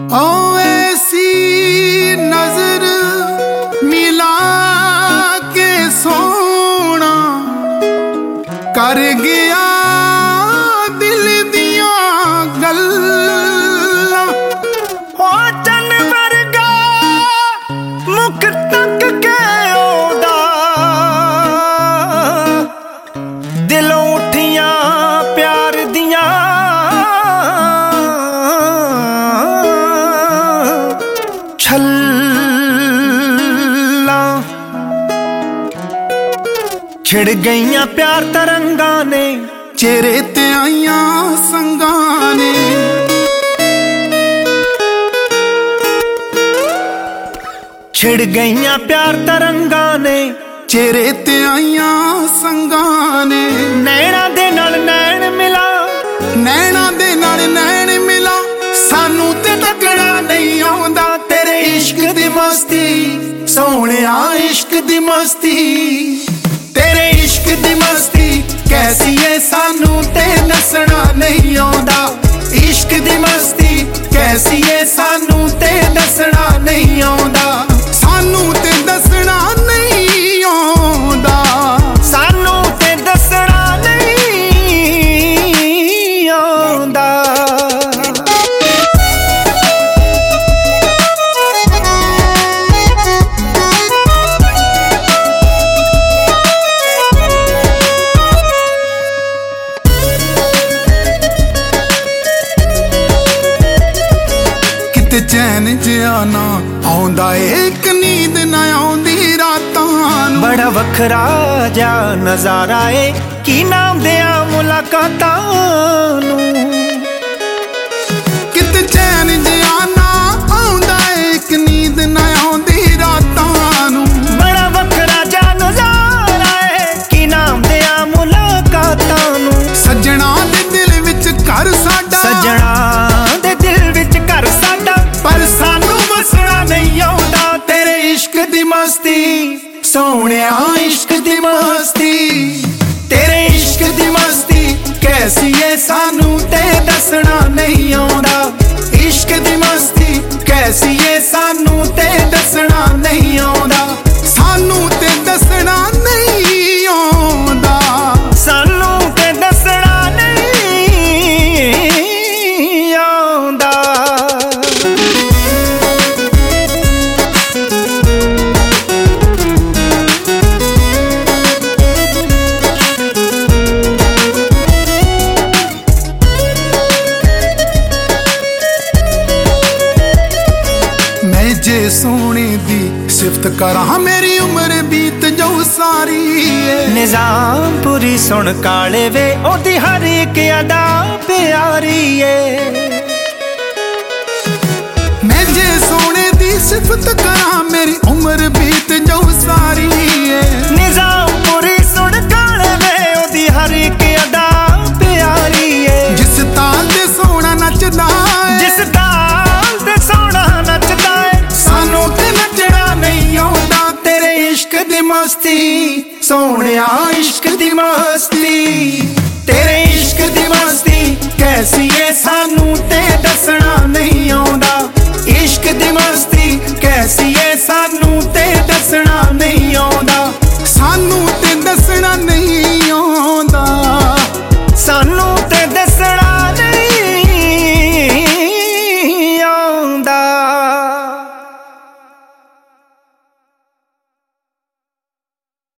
ओ ऐसी नजर मिला के सोना कर गया दिल दिया गल्लां। ओ चन वर्गा मुख तक के ओदा दिलों उठियां प्यार दियां छिड़ गईयां प्यार तरंगा ने चेहरे ते आईयां संगां ने। छिड़ गईयां प्यार तरंगा ने चेहरे ते आईयां संगां ने। नैना दे नाल नैन मिला, नैना दे नाल नैन मिला, सानू ते तकड़ा नहीं आउंदा तेरे इश्क दी मस्ती सोहणिया, इश्क दी मस्ती तेरे इश्क दी मस्ती कैसी है सानू ते दसना नहीं आउंदा। इश्क दी मस्ती कैसी है सानू ते दसना नहीं आउंदा, सानू ते दसना नहीं आउंदा, सानू ते दसना नहीं आउंदा। चैन जिया ना आउंदा एक नींद ना आउंदी रातां नूं। बड़ा वखरा जा नजारा है की नाम दिया मुलाकातां नूं। किते चैन जिया ना आउंदा एक नींद ना आउंदी रातां नूं। बड़ा वखरा जा नजारा है की नाम दिया मुलाकातां नूं। सजना दे दिल विच घर साडा, सजना दे दिल विच घर साडा, पर सानू बसना नहीं आउंदा तेरे इश्क दी मस्ती सोहणिया, इश्क दी मस्ती तेरे इश्क दी मस्ती कैसी है सानू ते दसना नहीं आउंदा। इश्क दी मस्ती कैसी है सानू ते दसना नहीं आउंदा, सानू ते दसना नहीं आउंदा, सानू ते दसना नहीं आउंदा। जे सोने दी सिफत करा मेरी उम्र बीत जाऊ सारी। निजाम पूरी सुन काले वे ओदी हर एक अदा प्यारी है। मैं जे सोने दी सिफत करा मेरी उम्र बीत जाऊ सारी। निजाम पूरी सुन काले वे ओदी हर एक अदा प्यारी है। जिस ताल ते सोना नचदा है, जिस ताल ते सोना नचदा है, सानू ते नचना नहीं आउंदा तेरे इश्क दी मस्ती सोहणिया, इश्क दी मस्ती